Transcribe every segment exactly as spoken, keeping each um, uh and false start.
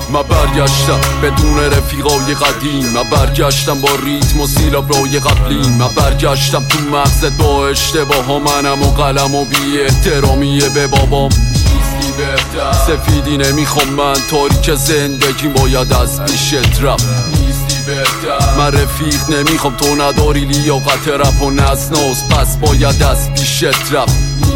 من برگشتم بدون رفیقای قدیم، من برگشتم با ریتم و سیلابرای قبلی، من برگشتم تو مغزت با اشتباه ها، منم و قلم و بی احترامیه به بابام. سفیدی نمیخوام من، تاریک زندگیم باید از پیشت رفت. من رفیق نمیخوام، تو نداری لیاقت رپ و نسناس، پس باید از پیشت رفت.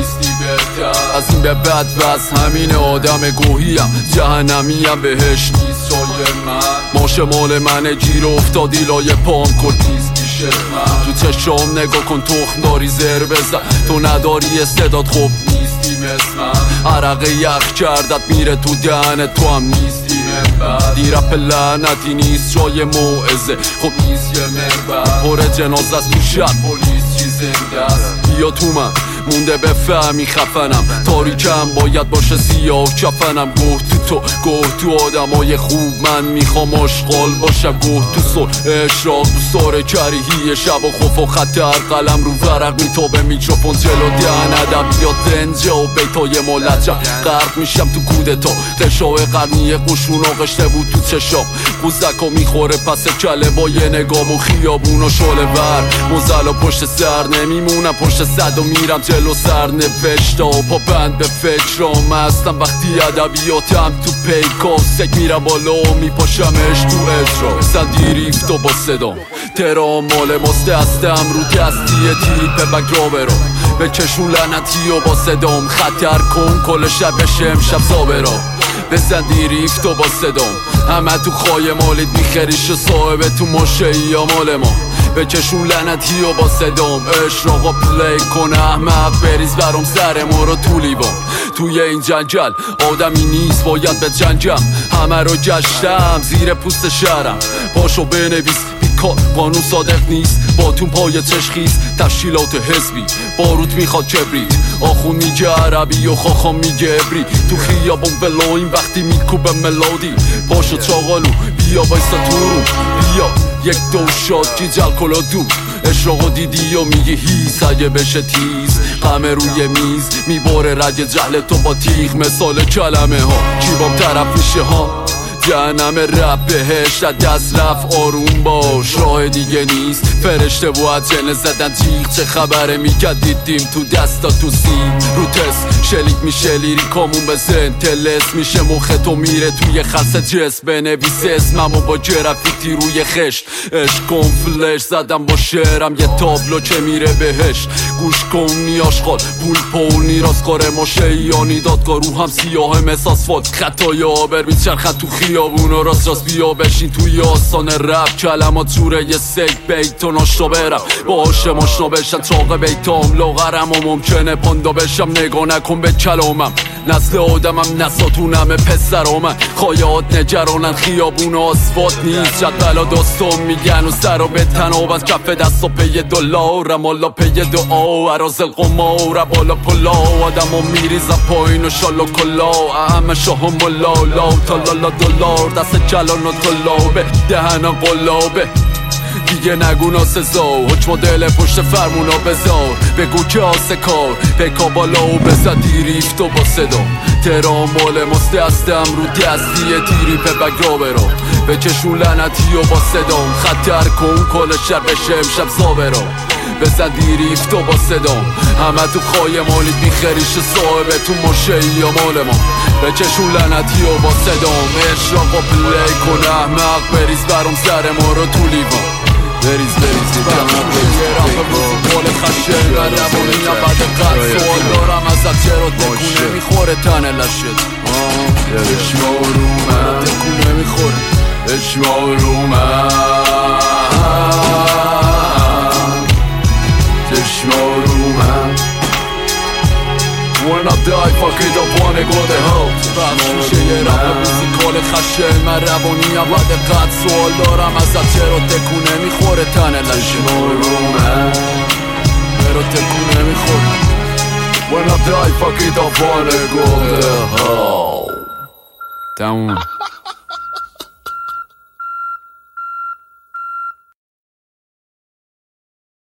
از این به بعد بس همین آدم گوهیم، جهنمیم بهش نیست جای من. ما شمال من گیر افتادی لای پام کردیز پیش من. تو چشام نگاه کن تخم داری زر بزن، تو نداری استعداد خوب نیستی مثل من. عرق یخ کردت میره تو دهنت، تو هم نیستی منبر. دی رپ لعنتی نیست جای موعظه، خب نیست یه منبر. پر جنازه است تو شب پلیس چی زنده است. بیا تو من مونده بفهمی خفنم، تاریکم باید باشه سیاه کفنم. گوه تو تو گوه تو آدمای خوب، من میخوام آشغال باشم گوه تو سر اشراق. دوستاره کریهی شب و خوف و خطر، قلم رو ورق میتابه میکروفون جلو دهن. ادبیات دنجه و بیتای ملجم، غرق میشم تو کودتا. قشای قرنی قشون آغشته بود تو چشام، قوزکا میخوره پس کله با یه نگام. و خیابون و شاله ور مزلا پشت سر نمیمونم، پشت صد و میرم جلو سر نوشتا و پا بند به فکرام هستم. وقتی ادبیاتم تو پیکاستک میرم بالا و میپاشمش تو اجرا. سندی ریفت و با صدام ترام مال ماست، دستم رو دستی تیپ بگرا برا. به کشون لعنتی و با صدام خطر کن کل شب بشه امشب زابرا. بزندی ریفت و با صدام همه تو خواهی مالید میخریش و صاحبه تو ماشه یا مال ما. به کشون لعنتی و با صدام اشراقا پلی کن احمق، بریز برام سر ما رو تو لیوان. توی این جنگل آدمی نیست باید به جنگم، همه رو گشتم زیر پوست شهرم. پاشو بنویس بیکار قانون صادق نیست، باتون پای چشخیز تشکیلات حزبی. باروت میخواد کبریت، آخون میگه عربی و خاخام میگه عبری. تو خیابون بلایم وقتی میکوبه ملودی، پاشو چاقالو بیا بایستا تو رو بیا. یک دو شاد کی جل کلا دو اشراقو دیدی و میگه هیس اگه بشه تیز. همه روی میز میباره رگ جهل تو با تیغ، مثال کلمه ها کی بام طرف میشه ها. جهنم رب بهشت دست رفت آروم باش، راه دیگه نیست. فرشته و عجله زدن تیغ، چه خبره میکرد دیدیم تو دستا تو سیم. رو تست شلیک میشه لیریکامون بزن، تلس میشه مخت و میره توی خلص جسم. بنویس اسممو با گرافیتی روی خشت، عشق کن فلش زدم با شعرم یه تابلو که میره بهش. گوش کن نیاشغال پول پول نیراز کاره ما شیانی دادگاه رو هم سیاه مثل آسفالت. خطای آبر میچرخد تو خیابون و راست راست بیا بشین توی آستان رپ. کلمات جوره یه سیک بیت و ناشتا برم باشه ماشنا بشن چاق بیتام لاغرم و ممکنه پاندا بشم. نگاه نکن به کلامم نسل آدمم نساتونم پسرامن. خایات نگرانن خیابون آسفالت نیست، جدولا داستان میگن و سر و به تناب از کف دست و پی دلارم والا پی دعا. عرازل قمار بالا پلا آدم و میریزم پایین و شالا کلا. همه شاهم و لالا تالالا دلار دست کلان و طلابه دهن قلابه. دیگه نگو ناسزا حکم دل پشت فرمونا بذار. بگو که آسه کار بکا بالا و بزدی ریفت و با صدا. ترام مال ماست دستم رو دستی تیری په بگرا برا. به کشون لعنتی و با صدام خطر کن کل شر بشه امشب زابرا. بزدی ریفت و با صدام همه تو خواهی مالید بیخریش صاحبه تو ماشه یا مال ما. به کشون لعنتی و با صدام اشراق و پلی کن احمق، بریز برام سر ما رو تو لیوان. بریز بریز دیدم یه رپ موسیقال خشه و روانی بعد قد سوال دارم ازت چرا تکونه میخوره تنه لشت. اشمارومه تکونه میخوره اشمارومه اشمارومه. When I die fuck it up wanna go the hell. بخش میشه یه رپ موسیقال خشه من روانی بعد قد سوال دارم ازت چرا تکونه میخوره تنه لشه. اشمارومه چرا تکونه میخوره. When I die fuck it up wanna go the hell. تموم.